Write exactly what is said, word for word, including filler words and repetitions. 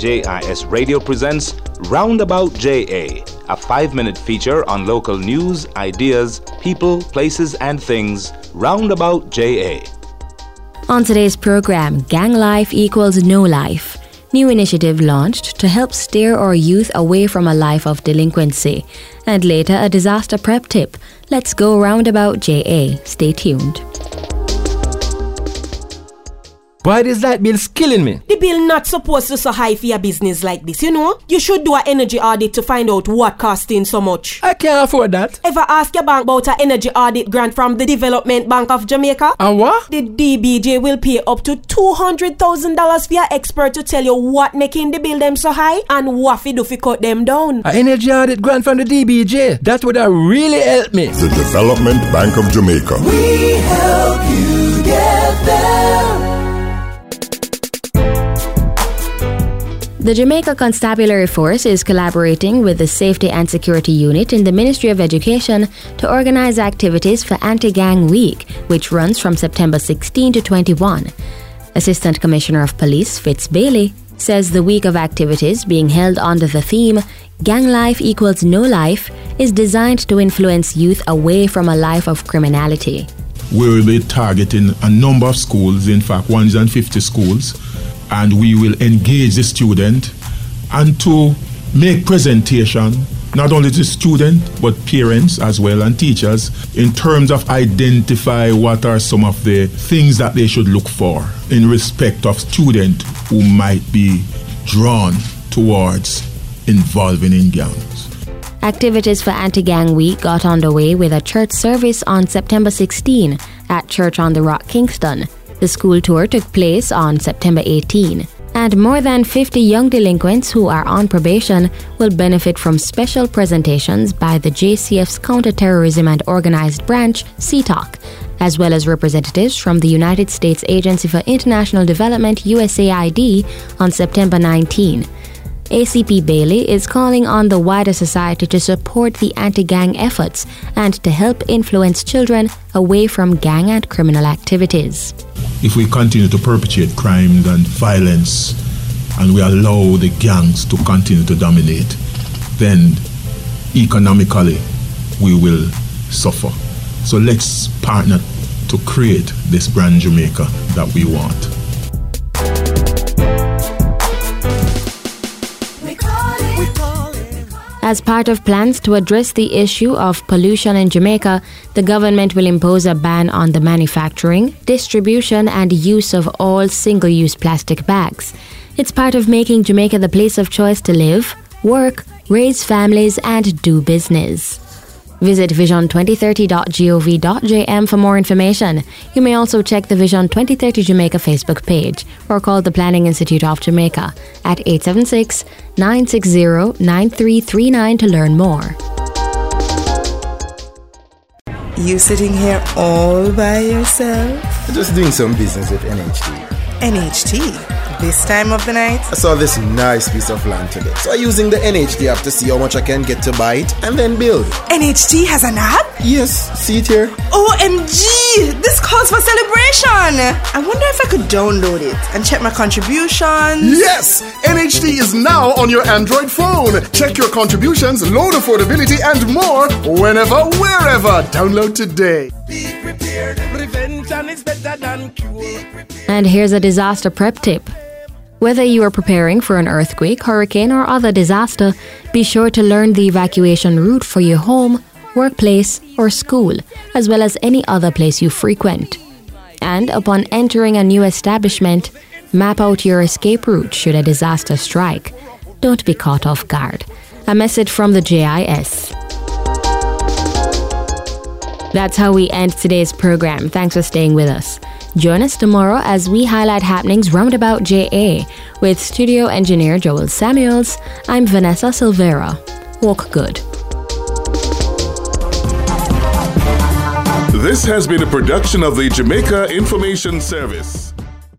J I S Radio presents Roundabout J A, a five-minute feature on local news, ideas, people, places, and things. Roundabout J A. On today's program, Gang Life Equals No Life. New initiative launched to help steer our youth away from a life of delinquency. And later, a disaster prep tip. Let's go Roundabout J A. Stay tuned. Why is that bill killing me? The bill not supposed to so high for your business like this, you know? You should do an energy audit to find out what costing so much. I can't afford that. Ever ask your bank about an energy audit grant from the Development Bank of Jamaica? And what? The D B J will pay up to two hundred thousand dollars for your expert to tell you what making the bill them so high and what to do to cut them down. An energy audit grant from the D B J. That would have really helped me. The Development Bank of Jamaica. We help you get there. The Jamaica Constabulary Force is collaborating with the Safety and Security Unit in the Ministry of Education to organize activities for Anti-Gang Week, which runs from September sixteenth to twenty-first. Assistant Commissioner of Police Fitz Bailey says the week of activities being held under the theme Gang Life Equals No Life is designed to influence youth away from a life of criminality. We will be targeting a number of schools, in fact one hundred fifty schools, and we will engage the student and to make presentation not only to student but parents as well and teachers in terms of identify what are some of the things that they should look for in respect of student who might be drawn towards involving in gangs. Activities for Anti-Gang Week got underway with a church service on September sixteenth at Church on the Rock, Kingston. The school tour took place on September eighteenth, and more than fifty young delinquents who are on probation will benefit from special presentations by the J C F's Counterterrorism and Organized Branch, C T O C, as well as representatives from the United States Agency for International Development, U S A I D, on September nineteenth. A C P Bailey is calling on the wider society to support the anti-gang efforts and to help influence children away from gang and criminal activities. If we continue to perpetrate crimes and violence and we allow the gangs to continue to dominate, then economically we will suffer. So let's partner to create this brand Jamaica that we want. As part of plans to address the issue of pollution in Jamaica, the government will impose a ban on the manufacturing, distribution, and use of all single-use plastic bags. It's part of making Jamaica the place of choice to live, work, raise families, and do business. Visit vision twenty thirty dot gov dot j m for more information. You may also check the Vision twenty thirty Jamaica Facebook page or call the Planning Institute of Jamaica at eight seven six, nine six zero, nine three three nine to learn more. You sitting here all by yourself? Just doing some business with N H T. N H T? This time of the night? I saw this nice piece of land today, so I'm using the N H T app to see how much I can get to buy it and then build. N H T has an app? Yes, see it here. O M G! This calls for celebration! I wonder if I could download it and check my contributions. Yes! N H T is now on your Android phone. Check your contributions, loan affordability, and more whenever, wherever. Download today. Be prepared. Prevention is better than cure. And here's a disaster prep tip. Whether you are preparing for an earthquake, hurricane, or other disaster, be sure to learn the evacuation route for your home, workplace, or school, as well as any other place you frequent. And upon entering a new establishment, map out your escape route should a disaster strike. Don't be caught off guard. A message from the J I S. That's how we end today's program. Thanks for staying with us. Join us tomorrow as we highlight happenings roundabout J A with studio engineer Joel Samuels. I'm Vanessa Silvera. Walk good. This has been a production of the Jamaica Information Service.